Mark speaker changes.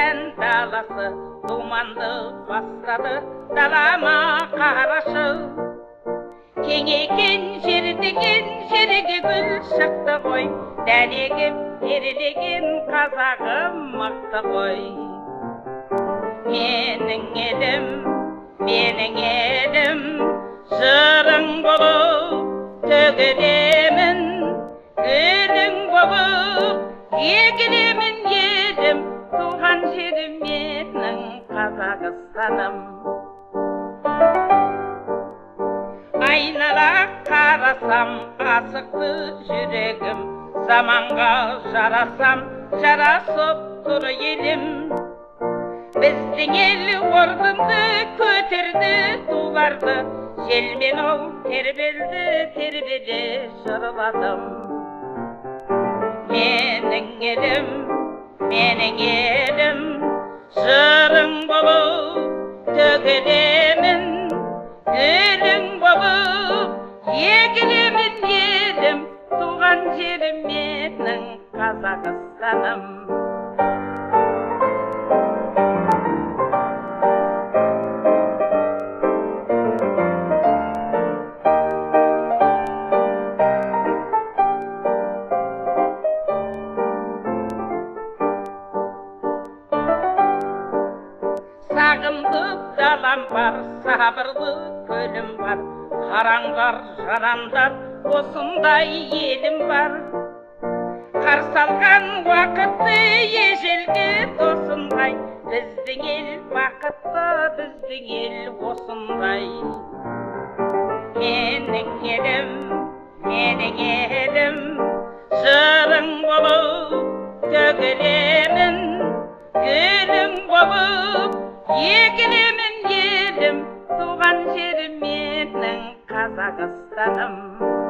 Speaker 1: ән даласы думанды бастады далама қарашы. Кеңейген жер деген жерге гүл шықты ғой, дәнегіп терілеген қазағым мықты ғой. Менің елім, жырың болып төгілемін, гүлің болып егілемін елім, туған жерім менің Қазақстаным. Айнала қарасам асықты жүрегім, заманға жарасам жарасып тұр елім. Біздің ел ордынды көтерді туларды, желмен ол тербеле жырладым. Менің елім, жырың болып төгілемін, гүлің болып егілемін елім, туған жерім менің Қазақстаным. Сағындық далам бар, сабырлы көлім бар, қараңғар жарандар осындай елім бар. Қарсы алған уақытты ежелгі досындай, біздің ел бақытты, біздің ел осындай. Менің елім, жырың болып төгілемін, гүлің болып егілемін елім, туған жерім менің Қазақстаным.